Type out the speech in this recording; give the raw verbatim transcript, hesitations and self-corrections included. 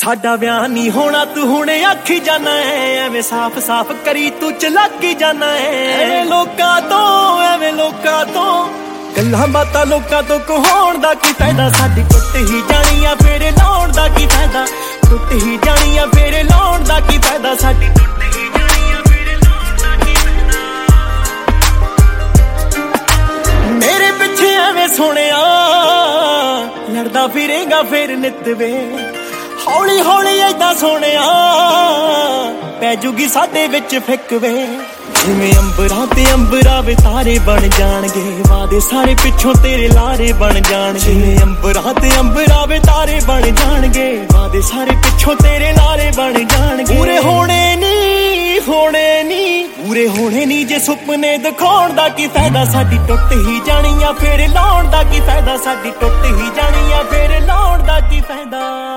ਸਾਡਾ ਵਿਆਹ ਨਹੀਂ ਹੋਣਾ ਤੂੰ ਹੁਣੇ ਆਖੀ ਜਾਣਾ ਐ, ਐਵੇਂ ਸਾਫ਼ ਸਾਫ਼ ਕਰੀ ਤੂੰ ਚਲਾਕੀ ਜਾਣਾ ਐ। ਐਵੇਂ ਲੋਕਾਂ ਤੋਂ ਐਵੇਂ ਲੋਕਾਂ ਤੋਂ ਗੱਲਾਂ ਬਾਤਾਂ ਲੋਕਾਂ ਤੋਂ ਕਹਾਉਣ ਦਾ ਕੀ ਫਾਇਦਾ, ਸਾਡੀ ਟੁੱਟ ਹੀ ਜਾਣੀ ਆ ਫੇਰ ਲਾਉਣ ਦਾ ਕੀ ਫਾਇਦਾ, ਟੁੱਟ ਹੀ ਜਾਣੀ ਆ ਫੇਰ ਲਾਉਣ ਦਾ ਕੀ ਫਾਇਦਾ, ਸਾਡੀ ਟੁੱਟ ਹੀ ਜਾਣੀ ਆ ਫੇਰ ਲਾਉਣ ਦਾ ਕੀ ਫਾਇਦਾ। ਮੇਰੇ ਪਿੱਛੇ ਐਵੇਂ ਸੋਹਣਿਆ ਲੜਦਾ ਫਿਰੇਗਾ ਫੇਰ ਨਿੱਤ ਵੇ, ਹੌਲੀ ਹੌਲੀ ਏਦਾਂ ਸੋਹਣਿਆ ਪੈ ਜੂਗੀ ਸਾਡੇ ਵਿੱਚ ਫਿੱਕ ਵੇ। ਜਿਵੇਂ ਅੰਬਰਾਂ ਤੇ ਅੰਬਰਾਂ ਵੇ ਤਾਰੇ ਬਣ ਜਾਣਗੇ, ਵਾਦੇ ਸਾਰੇ ਪਿੱਛੋਂ ਤੇਰੇ ਲਾਰੇ ਬਣ ਜਾਣਗੇ। ਜਿਵੇਂ ਅੰਬਰਾਂ ਤੇ ਅੰਬਰਾਂ ਵੇ ਤਾਰੇ ਬਣ ਜਾਣਗੇ, ਵਾਦੇ ਸਾਰੇ ਪਿੱਛੋਂ ਤੇਰੇ ਲਾਰੇ ਬਣ ਜਾਣਗੇ। ਪੂਰੇ ਹੋਣੇ ਨੀ ਹੋਣੇ ਨੀ ਪੂਰੇ ਹੋਣੇ ਨੀ ਜੇ ਸੁਪਨੇ ਦਿਖਾਉਣ ਦਾ ਕੀ ਫਾਇਦਾ, ਸਾਡੀ ਟੁੱਟ ਹੀ ਜਾਣੀ ਆ ਫੇਰ ਲਾਉਣ ਦਾ ਕੀ ਫਾਇਦਾ, ਸਾਡੀ ਟੁੱਟ ਹੀ ਜਾਣੀ ਆ ਫੇਰ ਲਾਉਣ ਦਾ ਕੀ ਫਾਇਦਾ।